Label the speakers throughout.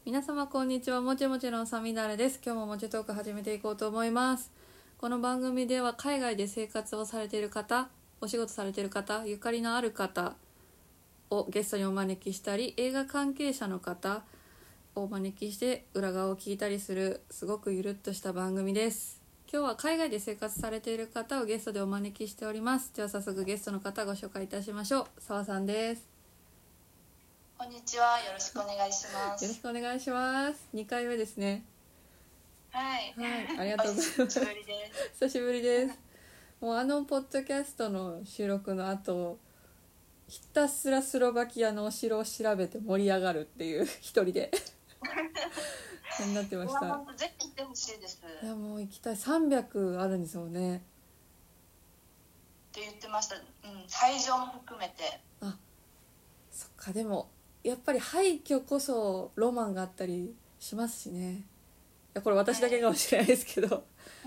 Speaker 1: 皆様こんにちは。もちもちのさみだれです。今日ももちトーク始めていこうと思います。この番組では海外で生活をされている方、お仕事されている方、ゆかりのある方をゲストにお招きしたり、映画関係者の方をお招きして裏側を聞いたりするすごくゆるっとした番組です。今日は海外で生活されている方をゲストでお招きしております。では早速ゲストの方ご紹介いたしましょう。澤さんです。
Speaker 2: こんにちは。よろしくお願いします。
Speaker 1: よろしくお願いします。2回目ですね。
Speaker 2: はい。
Speaker 1: ありがとうございます。
Speaker 2: 久しぶりです。
Speaker 1: 久しぶりです。もうポッドキャストの収録の後、ひたすらスロバキアのお城を調べて盛り上がるっていう一人でになってました。
Speaker 2: 本当ぜひ行ってほしいです。
Speaker 1: いやもう行きたい。300あるんですよね。
Speaker 2: って言ってました。会場も含めて。
Speaker 1: そっか。でもやっぱり廃墟こそロマンがあったりしますしね。いやこれ私だけかもしれないですけど、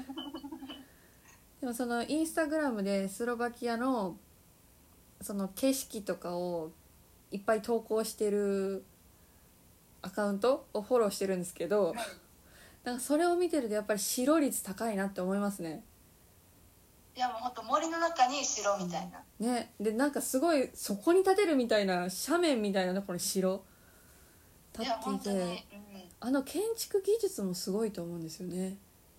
Speaker 1: でもそのインスタグラムでスロバキアのその景色とかをいっぱい投稿してるアカウントをフォローしてるんですけど、なんかそれを見てるとやっぱり白率高いなって思いますね。
Speaker 2: いやもう本当森の中に城みたいな。
Speaker 1: ね、でなんかすごいそこに建てるみたいな斜面みたいなところに城建っていて、建築技術もすごいと思うんですよね。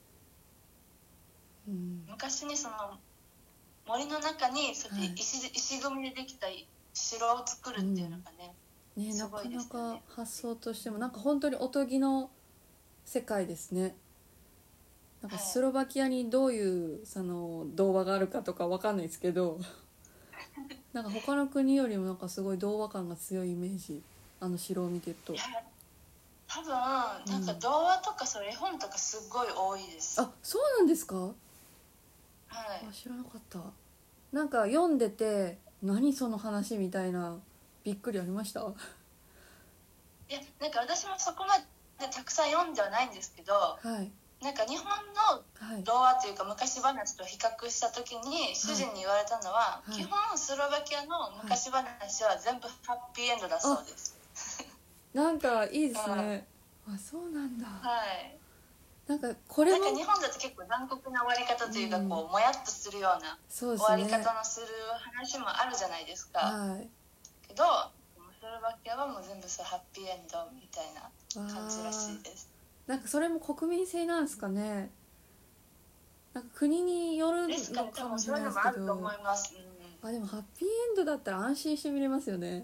Speaker 2: 昔にその森の中にそうやって石組みでできた城を作るっていうのがね、
Speaker 1: なかなか発想としてもなんか本当におとぎの世界ですね。なんかスロバキアにどういうその童話があるかとかわかんないですけどなんか他の国よりもなんかすごい童話感が強いイメージ、城を見てると。
Speaker 2: 多分なんか童話とかそう絵本とかすごい多いです。
Speaker 1: あ、そうなんですか？
Speaker 2: はい。
Speaker 1: 知らなかった。なんか読んでて何その話みたいなびっくりありました。
Speaker 2: いやなんか私もそこまでたくさん読んではないんですけど、なんか日本の童話というか昔話と比較した時に主人に言われたのは、基本スロバキアの昔話は全部ハッピーエンドだそうです。
Speaker 1: なんかいいですね。あ、そうなんだ。
Speaker 2: はい。
Speaker 1: なんかこれも
Speaker 2: なんか日本だと結構残酷な終わり方というか、こうもやっとするような終わり方のする話もあるじゃないですか。けどスロバキアはもう全部そうハッピーエンドみたいな感じらしいです。
Speaker 1: なんかそれも国民性なんですかね。なんか国によるのかもしれないですけど、
Speaker 2: でもハ
Speaker 1: ッピーエンドだったら安心して見れますよね。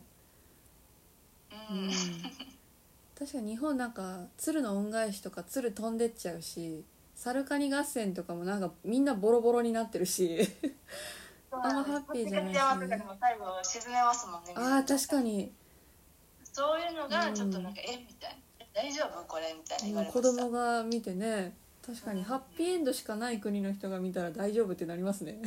Speaker 1: 確かに日本なんか鶴の恩返しとか鶴飛んでっちゃうし、サルカニ合戦とかもなんかみんなボロボロになってるしあんまハッピーじゃないしね。
Speaker 2: 最後沈めますもんね。
Speaker 1: ああ確かに。
Speaker 2: そういうのがちょっとなんかみたいな、大丈夫これみたいな言われました。
Speaker 1: 子供が見てね、確かにハッピーエンドしかない国の人が見たら大丈夫ってなりますね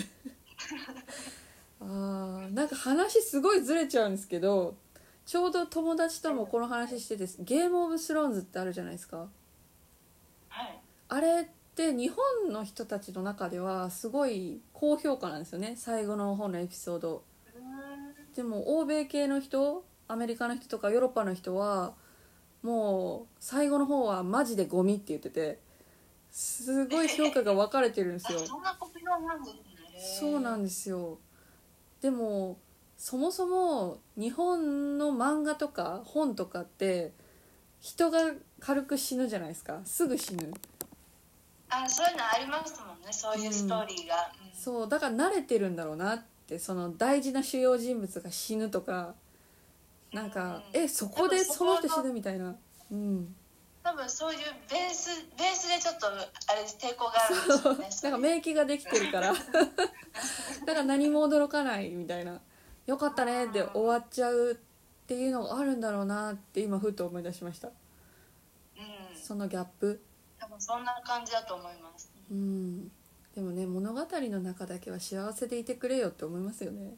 Speaker 1: なんか話すごいずれちゃうんですけど、ちょうど友達ともこの話してて、ゲームオブスローンズってあるじゃないですか。あれって日本の人たちの中ではすごい高評価なんですよね、最後の方のエピソード。でも欧米系の人、アメリカの人とかヨーロッパの人はもう最後の方はマジでゴミって言ってて、すごい評価が分かれてるんですよ。
Speaker 2: そんな国評なんですね。
Speaker 1: そうなんですよ。でもそもそも日本の漫画とか本とかって人が軽く死ぬじゃないですか、すぐ死ぬ。
Speaker 2: そういうのありますもんね、そういうストーリーが。
Speaker 1: そうだから慣れてるんだろうなって、その大事な主要人物が死ぬとか、なんかそこでその人死ぬみたいな。
Speaker 2: 多分そういうベースでちょっとあれ抵抗があるんですよね。
Speaker 1: なんか免疫ができてるからだから何も驚かないみたいな、よかったねって終わっちゃうっていうのがあるんだろうなって今ふと思い出しました。そのギャップ、
Speaker 2: 多分そんな感じだと思います。
Speaker 1: でもね、物語の中だけは幸せでいてくれよって思いますよね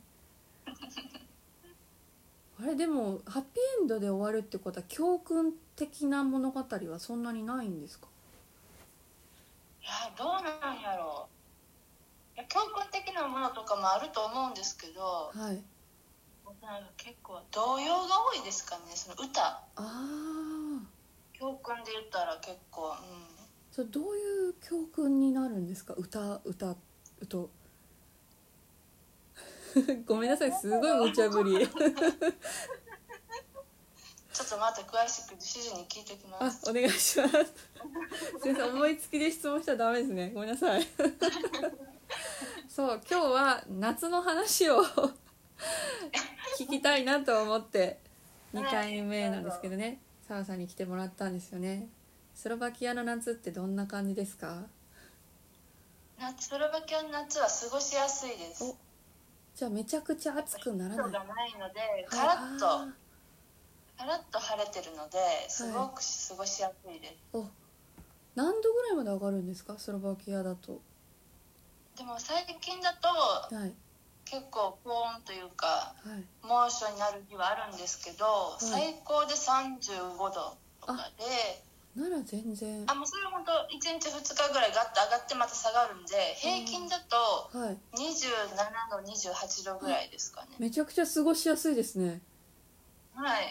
Speaker 1: あれでもハッピーエンドで終わるってことは教訓的な物語はそんなにないんですか？
Speaker 2: いやどうなんやろう。教訓的なものとかもあると思うんですけど、なんか結構童謡が多いですかね、その歌。教で言ったら結構、
Speaker 1: それどういう教訓になるんですか？歌うとごめんなさい、すごい無茶ぶり
Speaker 2: ちょっとまた詳しく主人に聞いてきます。
Speaker 1: お願いします先生、思いつきで質問したらダメですね、ごめんなさいそう今日は夏の話を聞きたいなと思って2回目なんですけどね、澤さんに来てもらったんですよね。スロバキアの夏ってどんな感じですか？
Speaker 2: スロバキアの夏は過ごしやすいです。
Speaker 1: じゃあめちゃくちゃ暑くならない？
Speaker 2: 湿度がないのでカラッと晴れてるのですごく過ごしやすいです、
Speaker 1: はい、何度ぐらいまで上がるんですか、スロバキアだと？
Speaker 2: でも最近だと、結構高温というか、猛暑になる日はあるんですけど、最高で35度とかで、
Speaker 1: なら全然
Speaker 2: もうそれ本当1日2日ぐらいガッと上がってまた下がるんで、平均だと27度28度ぐらいですかね。
Speaker 1: めちゃくちゃ過ごしやすいですね。
Speaker 2: はい。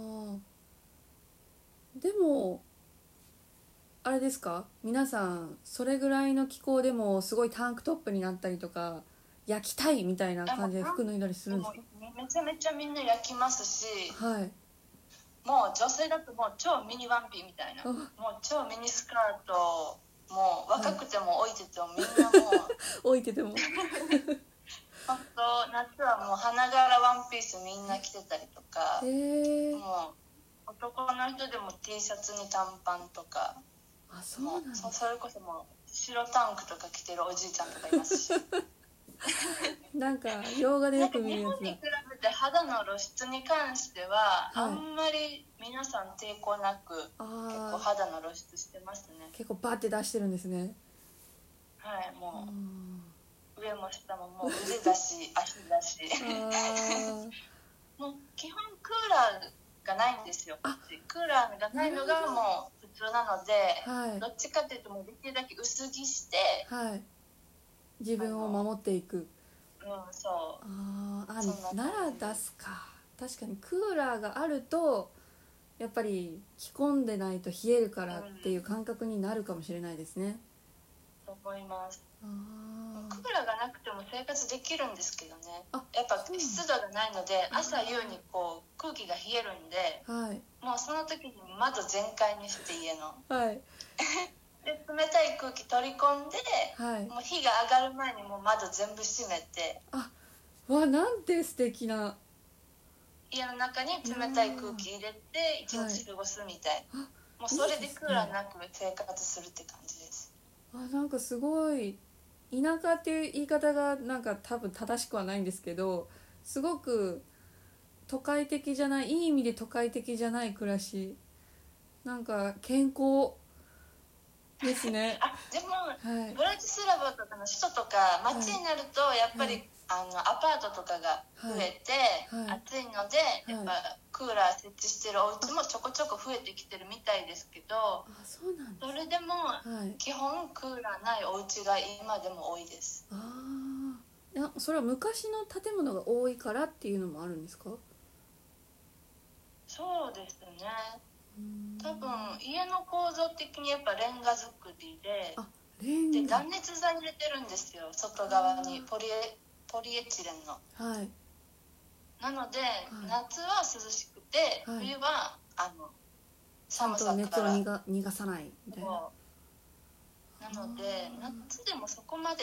Speaker 1: でもあれですか、皆さんそれぐらいの気候でもすごいタンクトップになったりとか焼きたいみたいな感じで服脱いだりするんですか？
Speaker 2: めちゃめちゃみんな焼きますし、
Speaker 1: はい、
Speaker 2: もう女性だともう超ミニワンピみたいな、もう超ミニスカート、もう若くても置いててもみんなもう
Speaker 1: 置いてても
Speaker 2: 本当夏はもう花柄ワンピースみんな着てたりとか、もう男の人でも T シャツに短パンとか、
Speaker 1: そうなんだ。
Speaker 2: それこそもう白タンクとか着てるおじいちゃんとかいますし
Speaker 1: なんか洋画でよく見るやつだ。
Speaker 2: 日本に比べて肌の露出に関しては、あんまり皆さん抵抗なく結構肌の露出してますね。
Speaker 1: 結構バーって出してるんですね。
Speaker 2: はい、もう上も下ももう腕だし足だしもう基本クーラーがないんですよ。クーラーがないのがもう普通なので、どっちかというともうできるだけ薄着して、
Speaker 1: 自分を守っていく。
Speaker 2: そう
Speaker 1: なら出すか。確かにクーラーがあるとやっぱり着込んでないと冷えるからっていう感覚になるかもしれないですね。
Speaker 2: と思います。クーラーがなくても生活できるんですけどね、やっぱ湿度がないので朝夕にこう空気が冷えるんで、もうその時に窓全開にして家ので冷たい空気取り込んで、もう日が上がる前にもう窓全部閉めて、
Speaker 1: なんて素敵な。
Speaker 2: 家の中に冷たい空気入れて一日過ごすみたいな、もうそれでクーラーなく生活するって感じです。
Speaker 1: なんかすごい田舎っていう言い方がなんか多分正しくはないんですけど、すごく都会的じゃない、いい意味で都会的じゃない暮らし、なんか健康ですね
Speaker 2: でも、ブラチスラバとかの首都とか街になるとやっぱり、アパートとかが増えて、暑いのでやっぱクーラー設置してるお家もちょこちょこ増えてきてるみたいですけど、それでも、基本クーラーないお家が今でも多いです。
Speaker 1: それは昔の建物が多いからっていうのもあるんですか？
Speaker 2: そうですね、多分家の構造的にやっぱレンガ造りで断熱材入れてるんですよ、外側にポリエチレンの、なので、夏は涼しくて、冬は寒さから
Speaker 1: 熱を逃がさないみたいな。
Speaker 2: なので夏でもそこまで、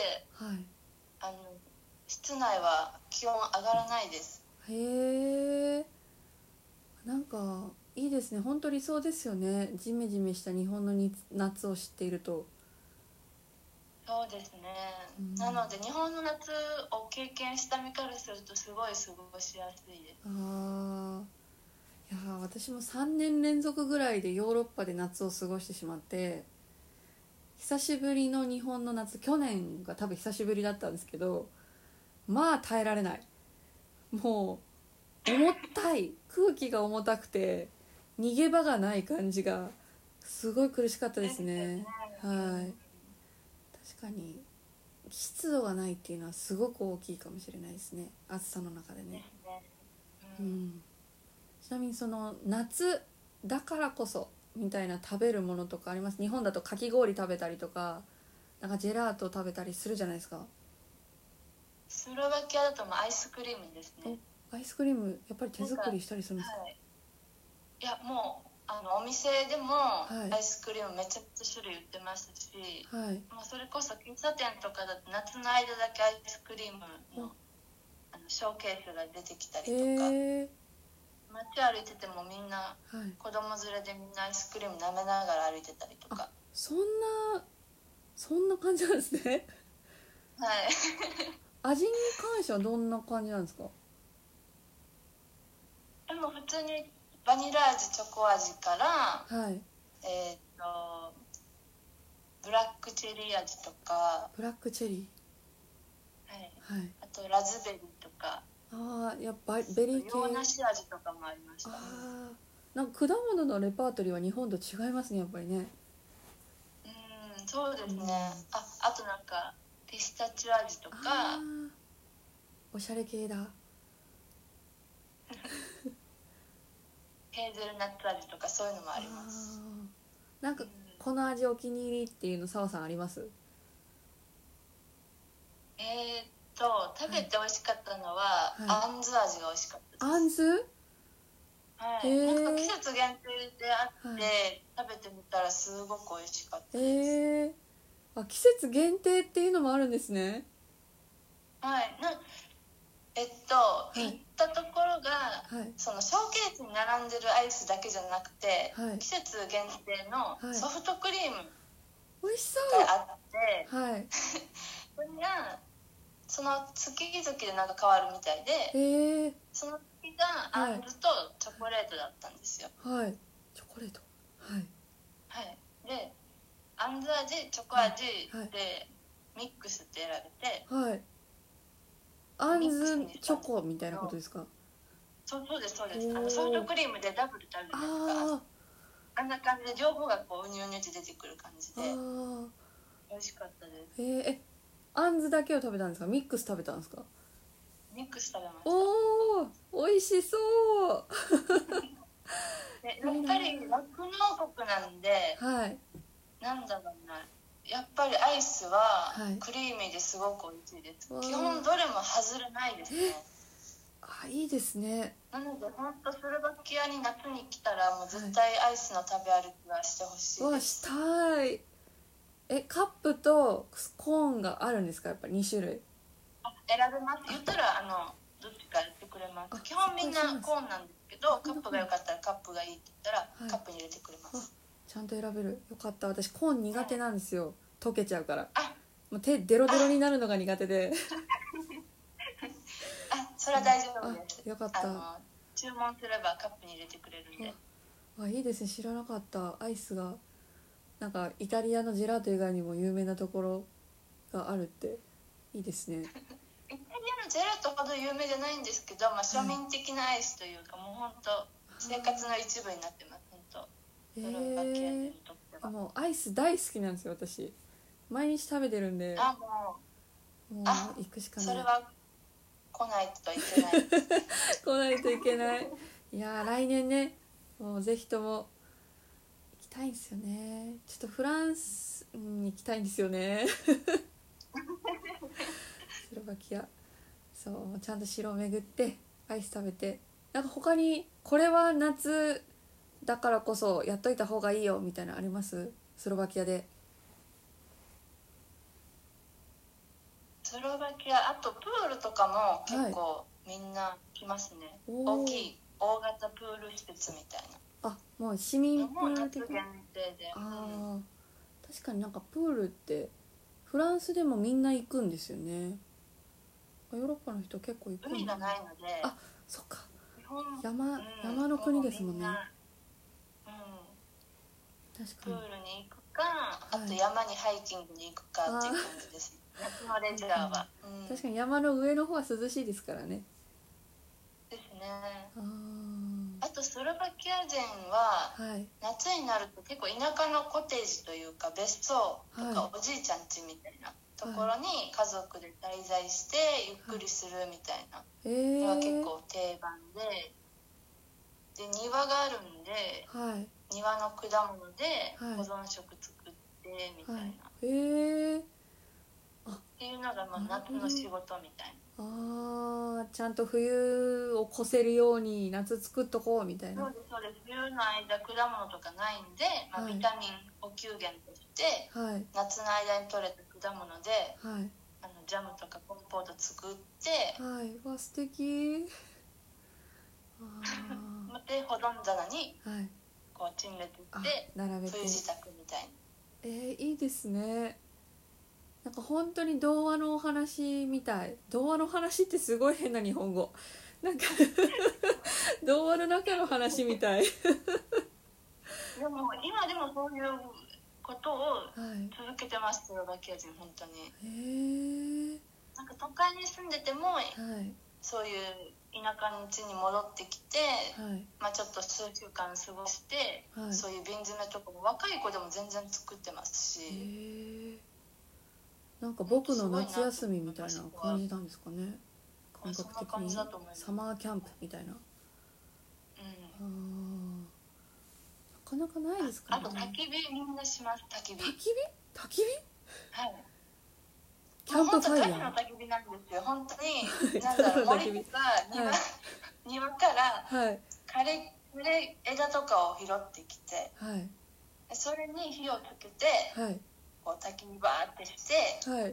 Speaker 2: 室内は気温上がらないです。
Speaker 1: へえ、なんかいいですね。本当理想ですよね、ジメジメした日本の夏を知っていると。
Speaker 2: そうですね、なので日本の夏を経験した身からするとすごい過ごしやすいです。
Speaker 1: いや私も3年連続ぐらいでヨーロッパで夏を過ごしてしまって、久しぶりの日本の夏、去年が多分久しぶりだったんですけど、まあ耐えられない。もう重たい空気が重たくて逃げ場がない感じがすごい苦しかったですね。確かに湿度がないっていうのはすごく大きいかもしれないですね、暑さの中でね。ちなみにその夏だからこそみたいな食べるものとかあります？日本だとかき氷食べたりとか、なんかジェラート食べたりするじゃないですか。
Speaker 2: スロバキアだとアイスクリームですね。
Speaker 1: アイスクリームやっぱり手作りしたりするんですか？
Speaker 2: はい、いやもうお店でもアイスクリームめちゃくちゃ種類売ってますし、はい、もうそれこそ喫茶店とかだと夏の間だけアイスクリームの、ショーケースが出てきたりとか、街歩いててもみんな、はい、子供連れでみんなアイスクリーム舐めながら歩いてたりとか。
Speaker 1: そんな感じなんですね。
Speaker 2: はい
Speaker 1: 味に関してはどんな感じなんですか？
Speaker 2: でも普通にバニラ味、チョコ味から、はい、ブラックチェリー味とか。
Speaker 1: ブラックチェリ
Speaker 2: ー、はいはい、あとラズベリーとか。
Speaker 1: ああ、やっぱベリー系。
Speaker 2: 洋梨味とかもありましたね。
Speaker 1: あ、なんか果物のレパートリーは日本と違いますね、やっぱりね。
Speaker 2: そうですね。あとなんかピスタチオ味とか。
Speaker 1: おしゃれ系だ。
Speaker 2: ヘーゼルナッツ味とかそういうのもあります。
Speaker 1: なんかこの味お気に入りっていうの澤さんあります？
Speaker 2: 食べて美味しかったのは、はい、あんず味が美味しかったです。
Speaker 1: あんず？
Speaker 2: はい、なんか季節限定であって、はい、食べてみたらすごく美味しかったです。
Speaker 1: 季節限定っていうのもあるんですね。
Speaker 2: はい、行ったところが、はい、そのショーケースに並んでるアイスだけじゃなくて、はい、季節限定のソフトクリームがあって、はい、それがその月々でなんか変わるみたいで、その月があんずとチョコレートだったんですよ。
Speaker 1: はい、チョコレート、はい、
Speaker 2: はい、であんず味、チョコ味でミックスって選べて、はい、
Speaker 1: あんずチョコみたいなことですか？
Speaker 2: そうですそうです。ソフトクリームでダブル食べるじゃないですか。あんな感じで両方がこううにゅうにゅって出てくる感じで美味しかったです。
Speaker 1: あんずだけを食べたんですか？ミックス食べたんですか？
Speaker 2: ミックス食べました。
Speaker 1: おー、美味しそう
Speaker 2: でやっぱり酪農国なんで、はい、なんだろうな、やっぱりアイスはクリーミーですごく美味しいです、はい、基本どれも外れないですね。
Speaker 1: いいですね。
Speaker 2: なので本当スロバキアに夏に来たらもう絶対アイスの食べ歩きはしてほしいです。
Speaker 1: したい。カップとコーンがあるんですか？やっぱり2種類
Speaker 2: 選べます。言ったらどっちかやってくれます。基本みんなコーンなんですけど、カップが良かったらカップがいいって言ったら、はい、カップに入れてくれます。
Speaker 1: ちゃんと選べる。よかった。私コーン苦手なんですよ、溶けちゃうから。もう手デロデロになるのが苦手で
Speaker 2: それは大丈夫です。
Speaker 1: よかった。
Speaker 2: 注文すればカップに入れてくれるんで。
Speaker 1: いいですね。知らなかった。アイスがなんかイタリアのジェラート以外にも有名なところがあるっていいですね。
Speaker 2: イタリアのジェラートほど有名じゃないんですけど、庶民的なアイスというか、もう本当生活の一部になってます。本当。
Speaker 1: もうアイス大好きなんですよ、私。毎日食べてるんで。もう行くしかない。
Speaker 2: それは来ないといけない
Speaker 1: 来ないといけない。いや来年ね、もうぜひとも行きたいんですよね。ちょっとフランスに行きたいんですよねスロバキア、そうちゃんと城を巡ってアイス食べて、なんか他にこれは夏だからこそやっといた方がいいよみたいなのあります？スロバキアで。
Speaker 2: スロバキア、あとプールとかも結構みんな来ますね、大きい大型プール施設みたいな。
Speaker 1: もう市民プール的な。
Speaker 2: 夏限定で。
Speaker 1: 確かになんかプールってフランスでもみんな行くんですよね。ヨーロッパの人結構行くんだ。
Speaker 2: 海がないので。
Speaker 1: そっか、山の国ですもんね。
Speaker 2: 確かにプールに行くか、あと山にハイキングに行くかっていう感じです。夏のレジャーは、
Speaker 1: 確かに山の上の方は涼しいですからね。
Speaker 2: ですね。あとスロバキア人は、夏になると結構田舎のコテージというか別荘とかおじいちゃん家みたいなところに家族で滞在してゆっくりするみたいなのが結構定番で、庭があるんで、 庭の果物で保存食作ってみたいな、
Speaker 1: へえ
Speaker 2: っていうのがまあ夏の仕事みたい
Speaker 1: な。ちゃんと冬を越せるように夏作っとこうみたいな。
Speaker 2: そうですそうです。冬の間果物とかないんで、まあ、ビタミン補給源として、夏の間に採れた果物で、ジャムとかコンポート作って、
Speaker 1: わ素敵
Speaker 2: で保存棚にこう陳列して
Speaker 1: 並べて
Speaker 2: 冬支度みたいな。
Speaker 1: いいですね。なんか本当に童話のお話みたい。童話の話ってすごい変な日本語。なんか童話の中の話みたい。
Speaker 2: でも今でもそういうことを続けてます、スロバキア人本当に。なんか都会に住んでても、そういう田舎の地に戻ってきて、まあ、ちょっと数週間過ごして、そういう瓶詰めとかも若い子でも全然作ってますし。
Speaker 1: なんか僕の夏休みみたいな感じなんですかね、感覚的に。サマーキャンプみたいな。なかなかないですかね。
Speaker 2: あと焚き火みんなします。焚き火はい、
Speaker 1: キャンプファイヤー。
Speaker 2: 本当の焚き火なんですよ本当に。なんだろう、森とか庭から枯れ枝とかを拾ってきて、それに火をつけて、こう焚き火バーってして、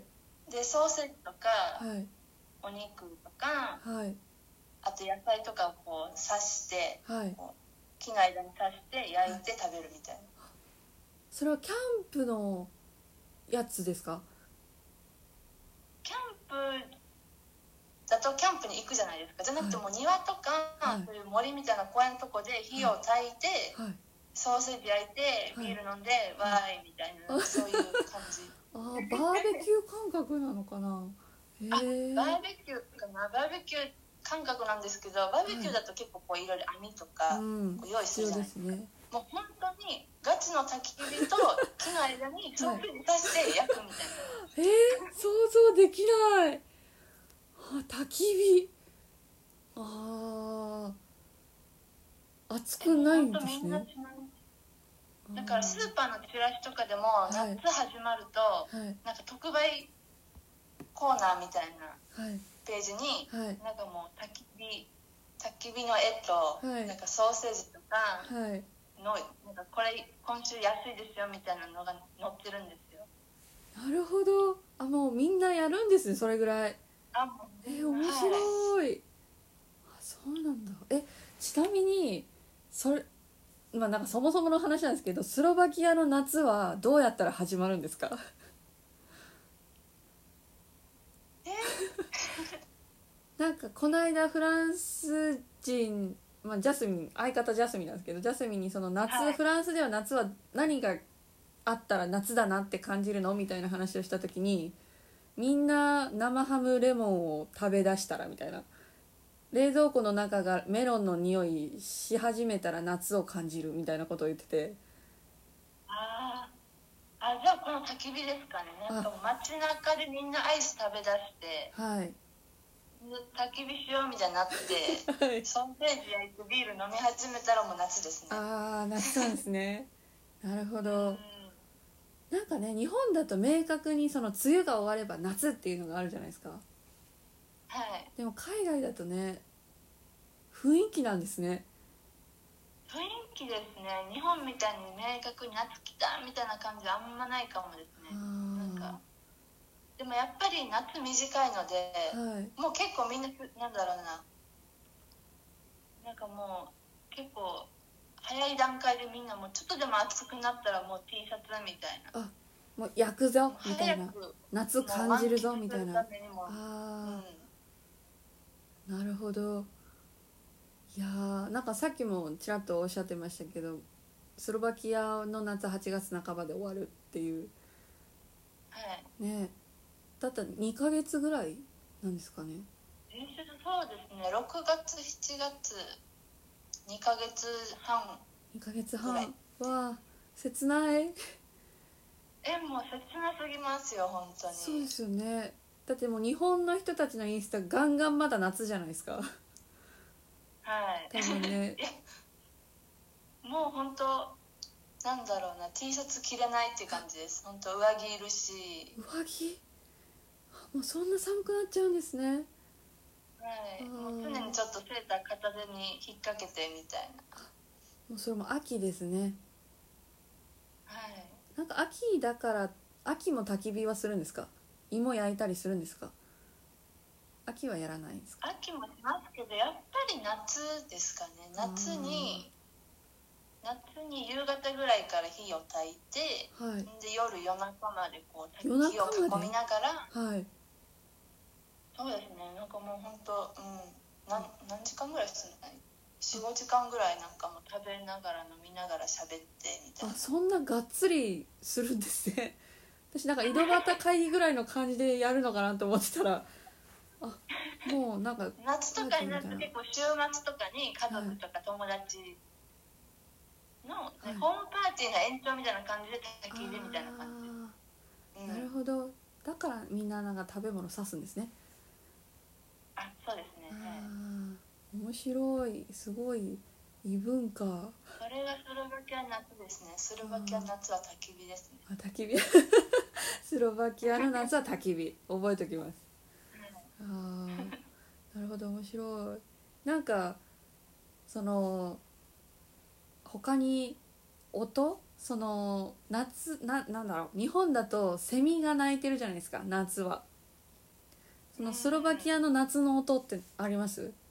Speaker 2: でソーセージとか、お肉とか、あと野菜とかをこう刺して、こう木の間に刺して焼いて食べるみたいな。
Speaker 1: それはキャンプのやつですか？
Speaker 2: キャンプだとキャンプに行くじゃないですか。じゃなくてもう庭とか、そういう森みたいな公園のとこで火を焚いて、ソーセージ焼いてビール飲んで、わーいみたいな、そういう感じ。
Speaker 1: バーベキュー感覚なのかな。
Speaker 2: バーベキューかな。バーベキュー感覚なんですけど、バーベキューだと結構こういろいろ網とか用意するじゃないですか。もう本当にガチの焚き火と木の間にソーセージ刺して焼くみたいな。
Speaker 1: 想像できない。焚き火。熱くないんですね。
Speaker 2: だからスーパーのチラシとかでも夏始まると、なんか特売コーナーみたいなページに、なんかもう焚き火の絵と、なんかソーセージとかの、なんかこれ今週安いですよみたいなのが載ってるんですよ。
Speaker 1: なるほど。もうみんなやるんですね、それぐらい。面白い。そうなんだ。ちなみにそれ、なんかそもそもの話なんですけど、スロバキアの夏はどうやったら始まるんですか？なんかこの間フランス人、ジャスミン、相方ジャスミンなんですけど、ジャスミンにその夏、フランスでは夏は何があったら夏だなって感じるのみたいな話をした時に、みんな生ハムレモンを食べ出したらみたいな、冷蔵庫の中がメロンの匂いし始めたら夏を感じるみたいなことを言ってて。
Speaker 2: じゃあこの焚き火ですかね。なんか街中でみんなアイス食べ出して、焚き火しようみたいになって、ソーセージ焼いてビール飲み始めたらもう夏ですね。
Speaker 1: 夏なんですね。なるほど。なんかね、日本だと明確にその梅雨が終われば夏っていうのがあるじゃないですか。でも海外だとね、雰囲気なんですね。
Speaker 2: 雰囲気ですね。日本みたいに明確に夏来たみたいな感じあんまないかもですね。なんかでもやっぱり夏短いので、もう結構みんななんだろうな、なんかもう結構早い段階でみんなもうちょっとでも暑くなったらもう T シャツみたいな、
Speaker 1: もう焼くぞみたいな、夏感じるぞみたいな。なるほど。いやなんかさっきもちらっとおっしゃってましたけど、スロバキアの夏8月半ばで終わるっていう、ね、だったら2ヶ月ぐらいなんですかね。
Speaker 2: そうですね、6月7月2ヶ月半。
Speaker 1: 2ヶ月半は切ない。
Speaker 2: もう切なすぎますよ本当に。
Speaker 1: そうですよね。だってもう日本の人たちのインスタガンガンまだ夏じゃないですか。多分ね。
Speaker 2: もう本当なんだろうな、 T シャツ着れないっていう感じです。本当上着いるし。
Speaker 1: 上着、もうそんな寒くなっちゃうんですね。
Speaker 2: はい、もう常にちょっとセーター片手に引っ掛けてみたいな。
Speaker 1: もうそれも秋ですね。
Speaker 2: はい。
Speaker 1: なんか秋だから、秋も焚き火はするんですか？芋焼いたりするんですか？秋はやらないんですか？
Speaker 2: 秋もしますけど、やっぱり夏ですかね。夏に夕方ぐらいから火を焚いて、
Speaker 1: はい、
Speaker 2: で夜中までこう火
Speaker 1: 夜中まで、
Speaker 2: を囲みながら、
Speaker 1: はい、
Speaker 2: そうですね、なんかもう本当、何時間ぐらいするのかな、45時間ぐらいなんかもう食べながら飲みながら喋ってみたいな。
Speaker 1: そんながっつりするんですね。私なんか井戸端会議ぐらいの感じでやるのかなと思ってたら、もうなんか
Speaker 2: 夏とかになると結構週末とかに家族とか友達の、ホームパーティーの延長みたいな感じで焚き火みたいな感じ、
Speaker 1: なるほど。だからみんななんか食べ物刺すんですね。
Speaker 2: そうですね。
Speaker 1: 面白い、すごい異文化。
Speaker 2: それがスロバキア夏ですね。スロバキア夏は焚き火ですね。
Speaker 1: 焚き火スロバキアの夏は焚き火、覚えておきます。なるほど、面白い。なんかその他に音、その夏なんだろう、日本だとセミが鳴いてるじゃないですか、夏は。そのスロバキアの夏の音ってあります？
Speaker 2: ス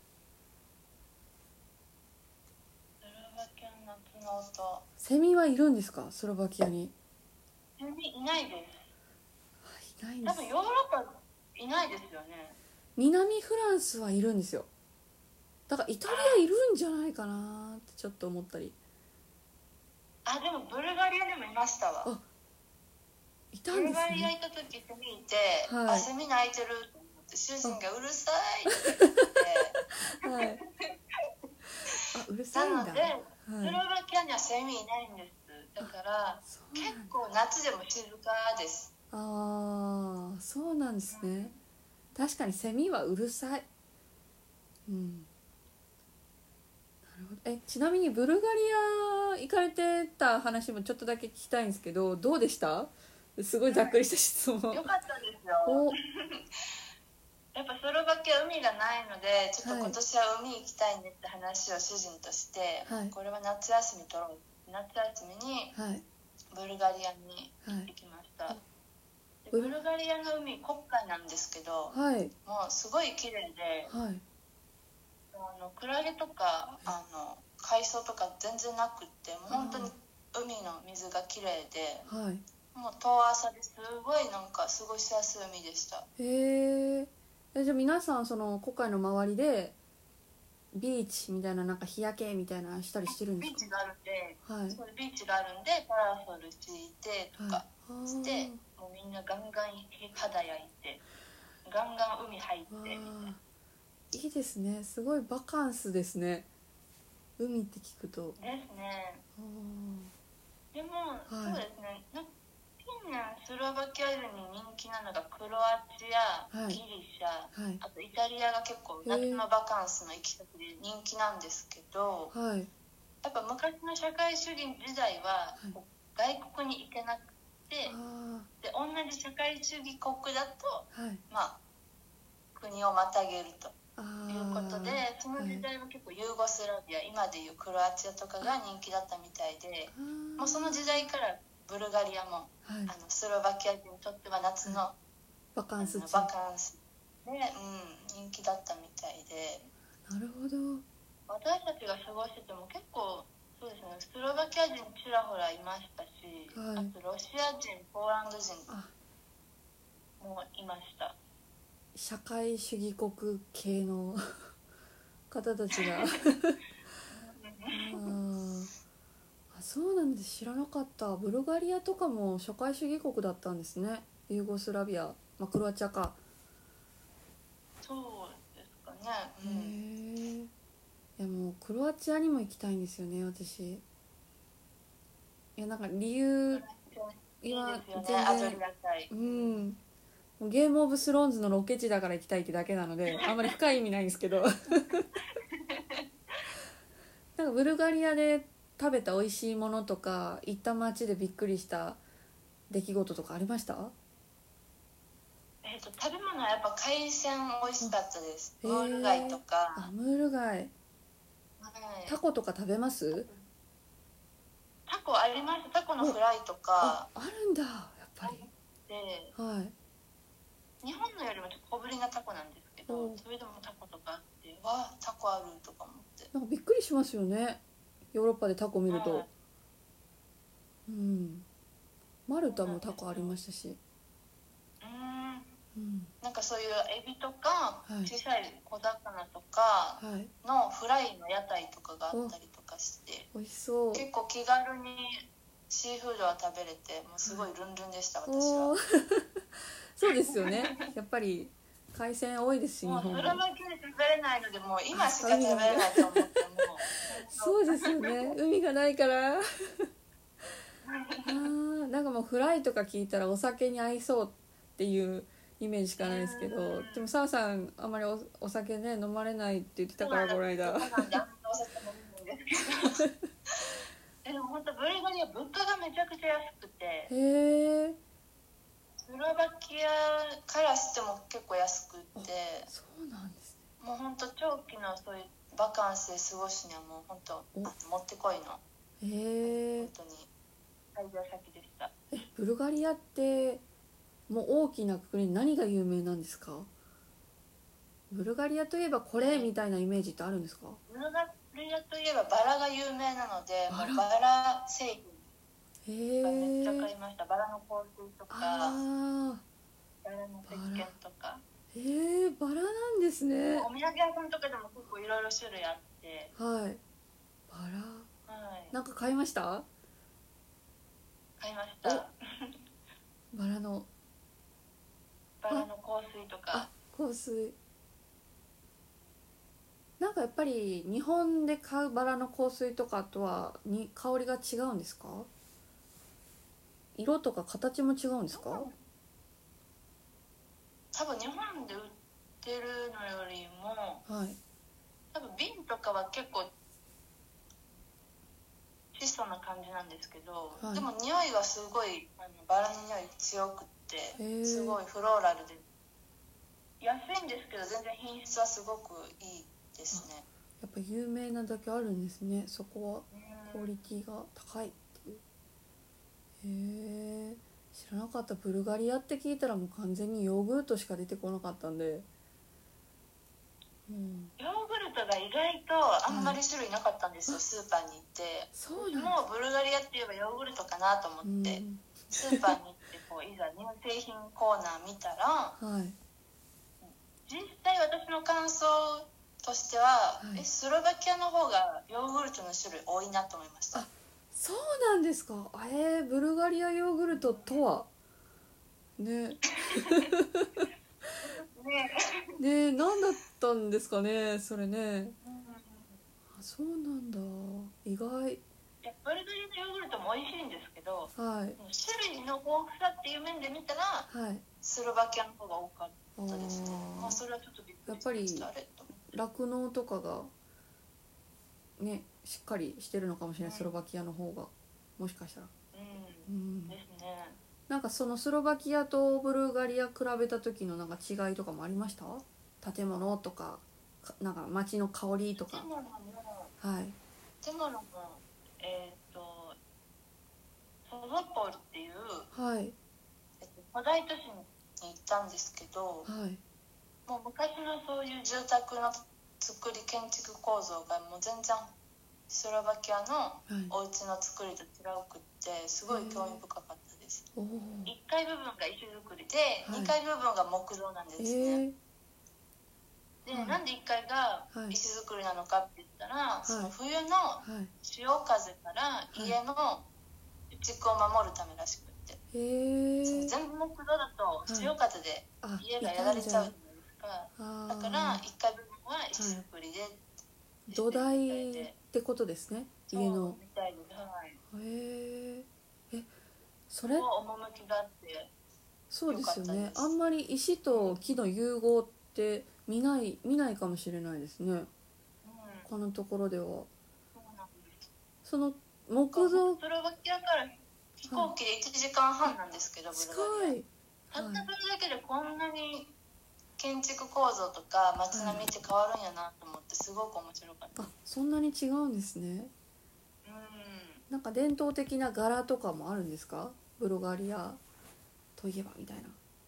Speaker 2: ロバキアの夏の音。
Speaker 1: セミはいるんですか、スロバキアに？
Speaker 2: セミいないです。
Speaker 1: いないんです。
Speaker 2: 多分ヨーロッパいないですよね。
Speaker 1: 南フランスはいるんですよ。だからイタリアいるんじゃないかなってちょっと思ったり。
Speaker 2: でもブルガリアでもいましたわ。
Speaker 1: いたんですね。
Speaker 2: ブルガリア行った時セミいて、セミ鳴いてると思って、主人がうるさいって言って、
Speaker 1: うるさいんだ。
Speaker 2: なので、スロバキアにはセミいないんです。だから結構夏でも静かです。
Speaker 1: そうなんですね。確かにセミはうるさい。なるほど。ちなみにブルガリア行かれてた話もちょっとだけ聞きたいんですけど、どうでした？すごいざっくりした質問。
Speaker 2: よかったですよ。やっぱスロバキア海がないので、ちょっと今年は海行きたいねって話を主人として、これは夏休み取ろう、夏休みにブルガリアに行きました。ブルガリアの海黒海なんですけど、もうすごい綺麗で、クラゲとか海藻とか全然なくって、もう本当に海の水が綺麗で、もう遠浅ですごいなんか過ごしやすい海でした。
Speaker 1: じゃあ皆さんその黒海の周りでビーチみたいな、なんか日焼けみたいなしたりしてるんですか？
Speaker 2: ビーチがあるんで、そうビーチがあるんでパラソル敷いてとかして、もうみんなガンガン肌焼いてガンガン海入ってみたいな。
Speaker 1: いいですね。すごいバカンスですね、海って聞くと。
Speaker 2: ですね。でも、そうですね、近年スロバキア人に人気なのがクロアチア、ギリシャ、あとイタリアが結構夏のバカンスの行き先で人気なんですけど、やっぱ昔の社会主義時代は、外国に行けなくて、で同じ社会主義国だと、国をまたげるということで、その時代は結構ユーゴスラビア、今でいうクロアチアとかが人気だったみたいで、もうその時代からブルガリアも、スロバキア人にとっては夏のバカンスで、人気だったみたいで。
Speaker 1: なるほど。
Speaker 2: 私たちが過ごしてても結構そうですね、スロバキア人ちらほらいましたし、あとロシア人、ポーランド人もいました。
Speaker 1: 社会主義国系の方たちがそうなんです。知らなかった。ブルガリアとかも社会主義国だったんですね。ユーゴスラビア、クロアチアか。
Speaker 2: そうですかね。
Speaker 1: いやもうクロアチアにも行きたいんですよね、私。いやなんか理由は全然、ゲームオブスローンズのロケ地だから行きたいってだけなので、あんまり深い意味ないんですけどなんかブルガリアで食べた美味しいものとか行った街でびっくりした出来事とかありました？
Speaker 2: 食べ物はやっぱ海鮮美味しかったです。ムール貝とか。
Speaker 1: ムール貝、はい、タコとか食べます？
Speaker 2: タコあります。タコのフライとか
Speaker 1: あるんだ、やっぱり。
Speaker 2: で、
Speaker 1: はい、
Speaker 2: 日本のよりもちょっと小ぶりなタコなんですけど、それでもタコとかあって、わあタコあるとか思って、
Speaker 1: なんかびっくりしますよね、ヨーロッパでタコ見ると。うん、マルタもタコありましたし、
Speaker 2: なんかそういうエビとか、小さい小魚とかのフライの屋台とかがあったりとかして、
Speaker 1: 美味しそう。
Speaker 2: 結構気軽にシーフードは食べれて、もうすごいルンルンでした、私は。
Speaker 1: そうですよね、やっぱり海鮮多いですし、日本
Speaker 2: もうそれだけで食べれないので、もう今しか食べれないと思っても
Speaker 1: そうですよね、海がないからなんかもうフライとか聞いたらお酒に合いそうっていうイメージしかないですけど、でも澤さんあんまり お酒ね飲まれないって言ってたから、この間。
Speaker 2: でも本当ブルガリア物価がめちゃくちゃ安くて、
Speaker 1: へえ。
Speaker 2: スロバキアからしても結構安くて、
Speaker 1: そうなんですね。
Speaker 2: もう本当長期のそういうバカンスで過ごすにはもう本当もってこいの、本当に滞在先でした。
Speaker 1: ブルガリアってもう大きな国、何が有名なんですか？ブルガリアといえばこれみたいなイメージってあるんですか？
Speaker 2: ブルガリアといえばバラが有名なので、もうバラ製品がめっちゃ買いました。バラの香水とか、バラの石鹸とか。
Speaker 1: バラなんですね。
Speaker 2: お土産屋さんとかでも結構いろいろ種類あって。
Speaker 1: はい。バラ。はい。なんか買いました？
Speaker 2: 買いました。
Speaker 1: バラの
Speaker 2: 香水とか。
Speaker 1: 香水。なんかやっぱり日本で買うバラの香水とかとは香りが違うんですか？色とか形も違うんですか？
Speaker 2: 多分日本で売ってるのよりも、
Speaker 1: はい、
Speaker 2: 多分瓶とかは結構質素な感じなんですけど、はい、でも匂いはすごいバラの匂い強くってすごいフローラルで安いんですけど、全然品質はすごくいいですね。
Speaker 1: やっぱ有名なだけあるんですね、そこは。クオリティが高いっていう。へえ、知らなかった。ブルガリアって聞いたらもう完全にヨーグルトしか出てこなかったんで、
Speaker 2: ヨーグルトが意外とあんまり種類なかったんですよ、スーパーに行って。そうなんもうブルガリアって言えばヨーグルトかなと思って、スーパーに行っていざ乳製品コーナー見たら、はい、実際私の感想としては、スロバキアの方がヨーグルトの種類多いなと思いました。
Speaker 1: そうなんですか。ブルガリアヨーグルトとはねね、何だったんですかね、それね。そうなんだ、意外。
Speaker 2: ブルガリアのヨーグルトも美味しいんですけど、はい、種類の豊富さっていう面で見たら、はい、スロバキアの方が多かったですね。それはちょっとびっくりしました。やっぱ
Speaker 1: り酪農とかがね、しっかりしてるのかもしれない、スロバキアの方がもしかしたら。ですね。なんかそのスロバキアとブルガリア比べた時のなんか違いとかもありました？建物とかなんか街の香りとか。建物も、はい。
Speaker 2: 建物もソゾポールっていう、はい、古代都市に行ったんですけど、はい、もう昔のそういう住宅の建築構造がもう全然スロバキアのお家の作りと違うくって、すごい興味深かったです。1階部分が石造りで、2階部分が木造なんですね。で、なんで1階が石造りなのかって言ったら、その冬の潮風から家の築を守るためらしくって、全部木造だと潮風で家がやられちゃうじゃないですか。だから1階部分は石造りで、
Speaker 1: 土台ってことですね、家の。
Speaker 2: みたいです。はい。
Speaker 1: それ
Speaker 2: 趣があって
Speaker 1: そうですよね。あんまり石と木の融合って見ないかもしれないですね、このところでは。その木造。
Speaker 2: スロバキアから飛行機で1時間半なんですけど、ブルガリア。たったそれだけでこんなに建築構造とか街並みって変わるんやなと思ってすごく面白かった。
Speaker 1: あ、そんなに違うんですね。なんか伝統的な柄とかもあるんですか？ブルガリアといえばみたいな。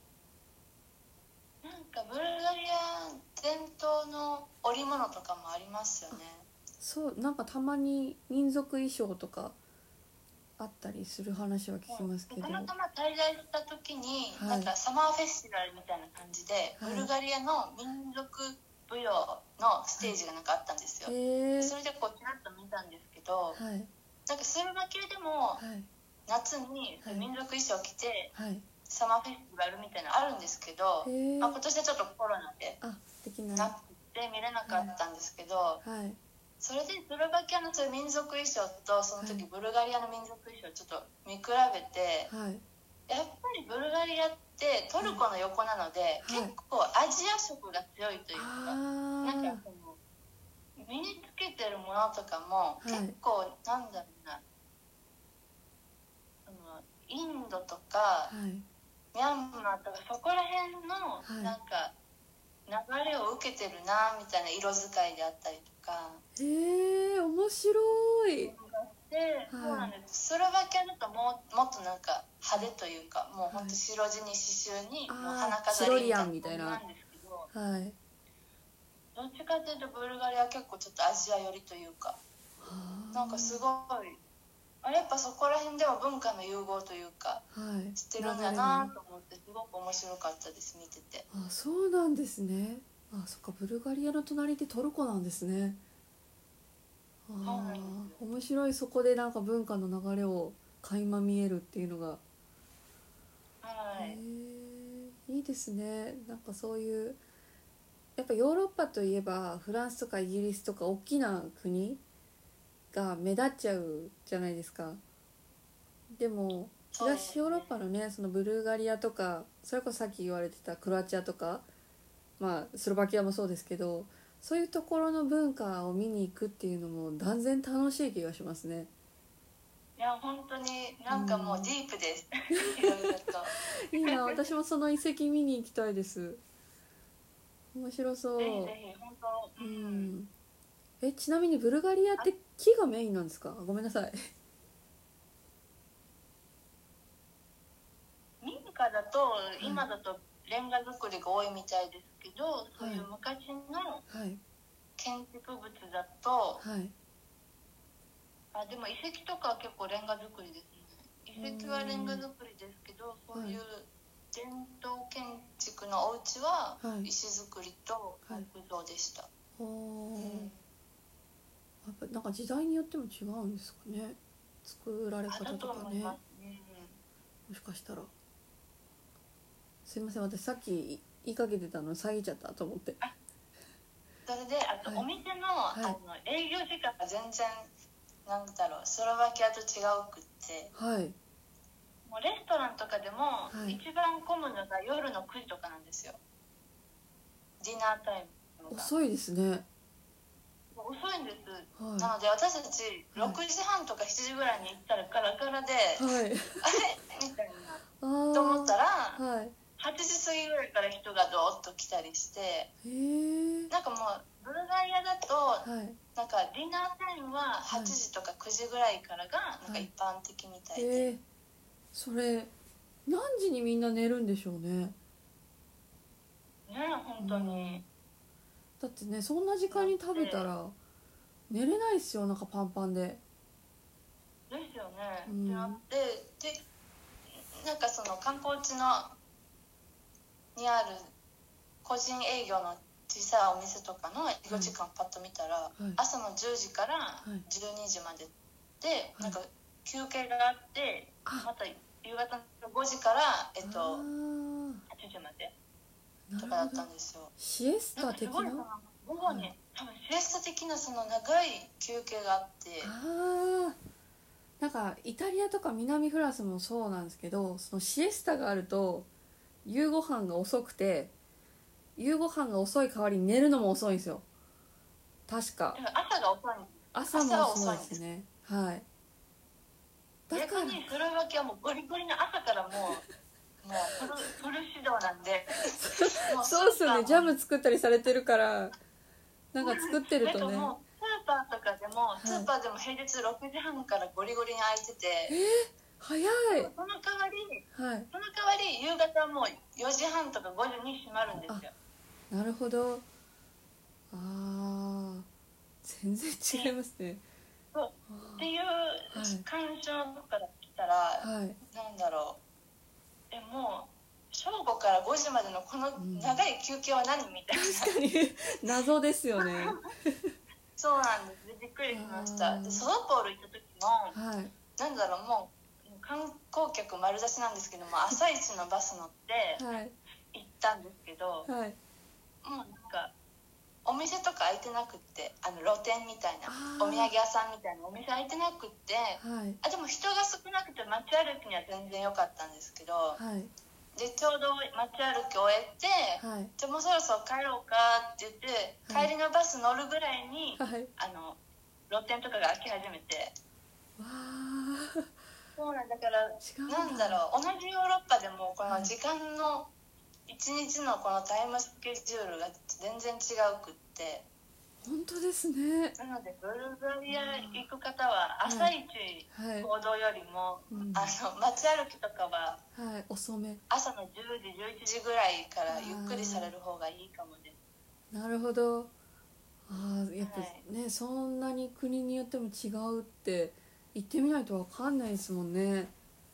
Speaker 2: なんかブルガリア伝統の織物とかもありますよね。
Speaker 1: そう、なんかたまに民族衣装とかあったりする話は聞きますけど、
Speaker 2: たまたま滞在した時に、なんかサマーフェスティバルみたいな感じで、ブルガリアの民族舞踊のステージがなんかあったんですよ。それでこうちらっと見たんですけど、なんかスロバキアでも夏に民族衣装を着てサマーフェスティバルみたいなのあるんですけど、今年はちょっとコロナでなくて見れなかったんですけど、それでスロバキアのそういう民族衣装とその時ブルガリアの民族衣装をちょっと見比べて、やっぱりブルガリアってトルコの横なので、結構アジア色が強いというか、なんかその身につけてるものとかも結構、なんだろうな、インドとか、ミャンマーとかそこら辺のなんか流れを受けてるなみたいな色使いであったりとか。
Speaker 1: 面白い。
Speaker 2: そうなんです。スロバキアだともっとなんか派手というか、もうほんと白地に刺繍にもう花飾りみたいななんですけど、どっちかというとブルガリアは結構ちょっとアジア寄りというか、なんかすごいやっぱそこら辺では文化の融合というか、してるんだなと思ってすごく面白かったです、見てて。
Speaker 1: そうなんですね。そっか、ブルガリアの隣でトルコなんですね。面白い。そこでなんか文化の流れを垣間見えるっていうのが、いいですね。なんかそういうやっぱヨーロッパといえばフランスとかイギリスとか大きな国が目立っちゃうじゃないですか。でも東ヨーロッパのね、そのブルガリアとか、それこそさっき言われてたクロアチアとか、スロバキアもそうですけど、そういうところの文化を見に行くっていうのも断然楽しい気がしますね。
Speaker 2: いや本当になんかもうディープです、いろいろと。
Speaker 1: いいな、私もその遺跡見に行きたいです。面白そう。
Speaker 2: ぜひぜひ本
Speaker 1: 当。ちなみにブルガリアって木がメインなんですか？ごめんなさい。
Speaker 2: 民家だと今だとレンガ造りが多いみたいですけど、そういう昔の建築物だと、でも遺跡とかは結構レンガ造りですね。遺跡はレンガ造りですけど、そういう伝統建築のお家は石造りと木造でした。
Speaker 1: なんか時代によっても違うんですかね、作られ方とかね。もしかしたら。すいません、私さっき言いかけてたの遮っちゃったと思って。
Speaker 2: それでお店の、営業時間が全然なんだろう、スロバキアと違うくって、もうレストランとかでも一番混むのが夜の9時とかなんですよ、ディナータイムが。
Speaker 1: 遅いですね。
Speaker 2: 遅いんです、なので私たち6時半とか7時ぐらいに行ったらガラガラで、あれみたいなと思ったら、8時過ぎぐらいから人がドーッと来たりして、なんかもうブルガリアだと、なんかディナータイムは8時とか9時ぐらいからがなんか一般的みたいで、
Speaker 1: それ何時にみんな寝るんでしょうね。
Speaker 2: 本当に、
Speaker 1: だってね、そんな時間に食べたら寝れないですよ、なんかパンパンで。
Speaker 2: ですよね。でなんかその観光地のにある個人営業の小さいお店とかの営業時間パッと見たら、朝の10時から12時までで、なんか休憩があって、また夕方の5時から8時までとかだったんですよ。
Speaker 1: シエスタ的な、
Speaker 2: 午後に多分シエスタ的なその長い休憩があって、
Speaker 1: なんかイタリアとか南フランスもそうなんですけど、そのシエスタがあると夕ご飯が遅くて、夕ご飯が遅い代わりに寝るのも遅いんですよ、確か。
Speaker 2: 朝が遅いんです。
Speaker 1: 朝も遅いですね。
Speaker 2: 逆にスロバキアもゴリゴリの朝からもうフル指導なんで
Speaker 1: そうっすよね。ジャム作ったりされてるからなんか作ってるとね。
Speaker 2: もうスーパーとかでも、スーパーでも平日6時半からゴリゴリに開いてて、
Speaker 1: 早い。
Speaker 2: その代わり夕方はもう4時半とか5時に閉まるんですよ。
Speaker 1: なるほど。全然違いますね。
Speaker 2: そうっていう干渉から来たら、なんだろう、もう正午から5時までのこの長い休憩は何みたいな、
Speaker 1: 確かに謎ですよね
Speaker 2: そうなんです。びっくりしました。でソロポール行った時も、なんだろう、もう観光客丸出しなんですけども、朝一のバス乗って行ったんですけど、もうなんかお店とか開いてなくって、露店みたいなお土産屋さんみたいなお店開いてなくって、でも人が少なくて街歩きには全然良かったんですけど、でちょうど街歩き終えて、じゃあもうそろそろ帰ろうかって言って、帰りのバス乗るぐらいに、露店とかが開き始めて、そうなんだから、なんだろう、同じヨーロッパでもこの時間の一日のこのタイムスケジュールが全然違うくって、
Speaker 1: 本当ですね。
Speaker 2: なのでブルガリア行く方は朝一行動よりも、街歩きとかは
Speaker 1: 遅め、
Speaker 2: 朝の10時11時ぐらいからゆっくりされる方がいいかもです。
Speaker 1: なるほど。やっぱね、そんなに国によっても違うって行ってみないと分かんないですもんね。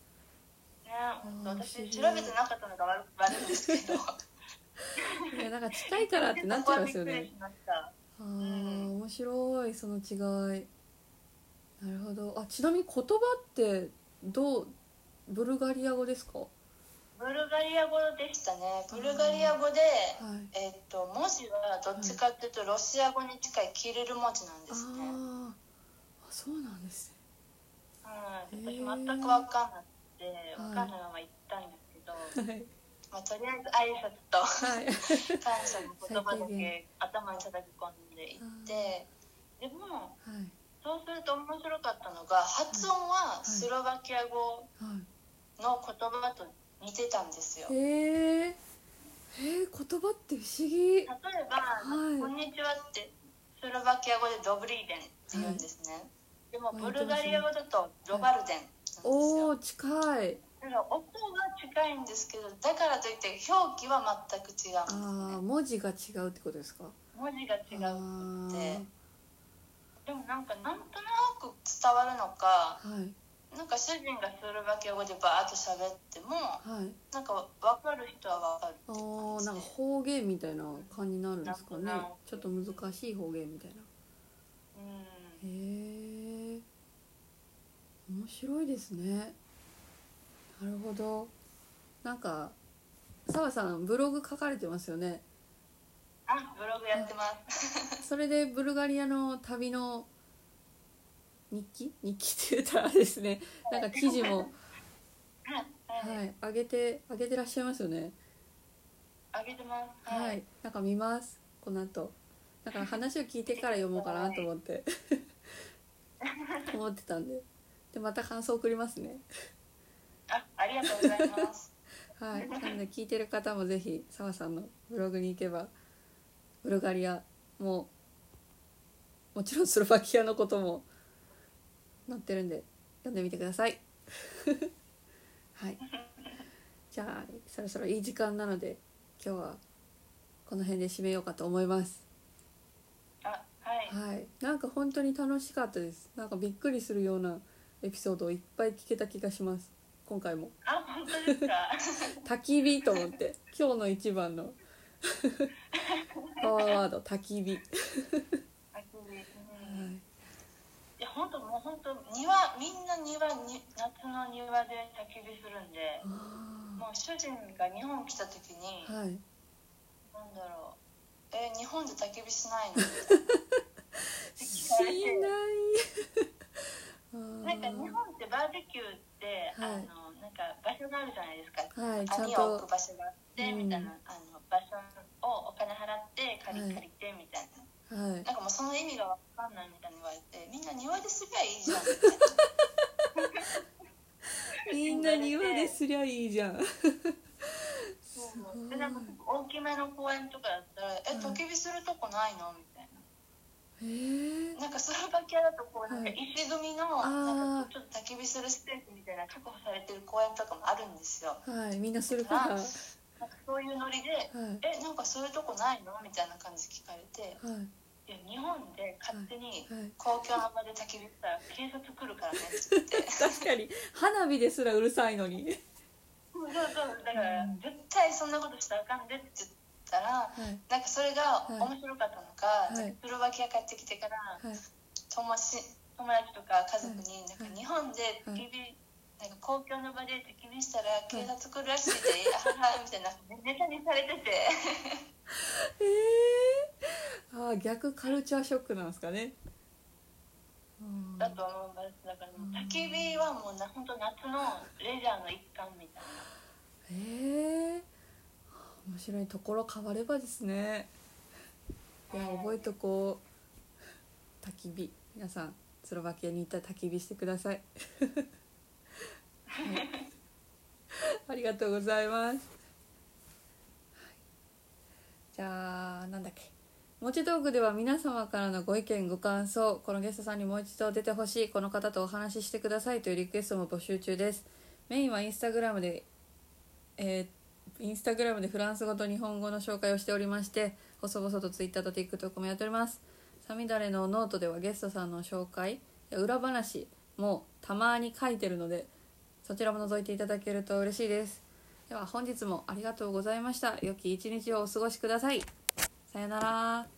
Speaker 2: 私調べてなかったのが悪いんですけど
Speaker 1: いや、なんか近いからってなっちゃいますよね。面白い、その違い。なるほど。ちなみに言葉ってブルガリア語ですか？
Speaker 2: ブルガリア語でしたね。ブルガリア語で、文字はどっちかっていうとロシア語に近いキリル文字なんですね。
Speaker 1: そうなんです
Speaker 2: ね。私全く分かんなくて、分かんないまま行ったんですけど、とりあえず挨拶と感謝の言葉だけ頭に叩き込んでいって、でも、そうすると面白かったのが、発音はスロバキア語の言葉と似てたんですよ。
Speaker 1: 言葉って不思議。例え
Speaker 2: ば、こんにちはってスロバキア語でドブリーデンって言うんですね。でもブルガリア語だとドバルデンなんですよ。
Speaker 1: 近い。
Speaker 2: だから音が近いんですけど、だからといって表記は全く違うんですね。
Speaker 1: 文字が違うってことですか？
Speaker 2: 文字が違うって。でもなんとなく伝わるのか、なんか主人がスロバキア語でバーッと喋っても、なんか分かる人は分かるって感じで。
Speaker 1: なんか方言みたいな感じになるんですかね。ちょっと難しい方言みたいな。面白いですね。なるほど。なんか澤さんブログ書かれてますよね。
Speaker 2: ブログやってます
Speaker 1: それでブルガリアの旅の日記って言ったらですね、なんか記事も上げてらっしゃいますよね。
Speaker 2: 上げてます。
Speaker 1: なんか見ます、この後。だから話を聞いてから読もうかなと思って思ってたんで、また感想送りますね。
Speaker 2: ありがとうございます
Speaker 1: なので聞いてる方もぜひ澤さんのブログに行けば、ブルガリアももちろんスロバキアのことも載ってるんで読んでみてくださいじゃあそろそろいい時間なので今日はこの辺で締めようかと思います。なんか本当に楽しかったです。なんかびっくりするようなエピソードをいっぱい聞けた気がします、今回も。
Speaker 2: 本当ですか？
Speaker 1: 焚き火と思って今日の一番のパワーワード、焚き火。い
Speaker 2: や本当もう本当みんな夏の庭で焚き火するんで、もう主人が日本来た時に、なんだろう、日本で焚き火しないのみたいな
Speaker 1: しない
Speaker 2: なんか日本ってバーベキューって、なんか場所があるじゃないですか。網を置く場所があって、みたいな場所をお金払って借りてみたいな、なんかもうその意味が分かんないみたいに言われて、みんな庭ですりゃいいじゃんみたいな
Speaker 1: みんな庭ですりゃいいじゃん。
Speaker 2: でなんか大きめの公園とかだったら「焚き火するとこないの?」みたいな。なんかスロバキアだとこうなんか石組みのなんかちょっと焚き火するスペースみたいな確保されてる公園とかもあるんですよ。
Speaker 1: はい、みんなするから。なんか
Speaker 2: そういうノリで「なんかそういうとこないの?」みたいな感じで聞かれて。いや日本で勝手に公共の場で焚き火したら警察来るからねって言って
Speaker 1: 確かに花火ですらうるさいのに
Speaker 2: そうだから絶対そんなことしたらあかんでって言ったら、なんかそれが面白かったのか、スロバキア帰ってきてから、友達とか家族になんか日本で焚き火なんか公共の場で焚き火したら警察来るらしいで、みたいなネタにされてて
Speaker 1: 逆カルチャーショックなんですかね。
Speaker 2: だと思います。だから焚き火はもう本当夏のレジャーの一環みたいな。
Speaker 1: 面白いところ変わればですね。いや覚えとこう。焚き火、皆さんスロバキアに行ったら焚き火してください。はい、ありがとうございます。はい、じゃあなんだっけ。もちトークでは皆様からのご意見ご感想、このゲストさんにもう一度出てほしい、この方とお話ししてくださいというリクエストも募集中です。メインはインスタグラムでフランス語と日本語の紹介をしておりまして、細々とツイッターと TikTok もやっております。さみだれのノートではゲストさんの紹介や裏話もたまに書いてるので、そちらも覗いていただけると嬉しいです。では本日もありがとうございました。良き一日をお過ごしください。さよなら。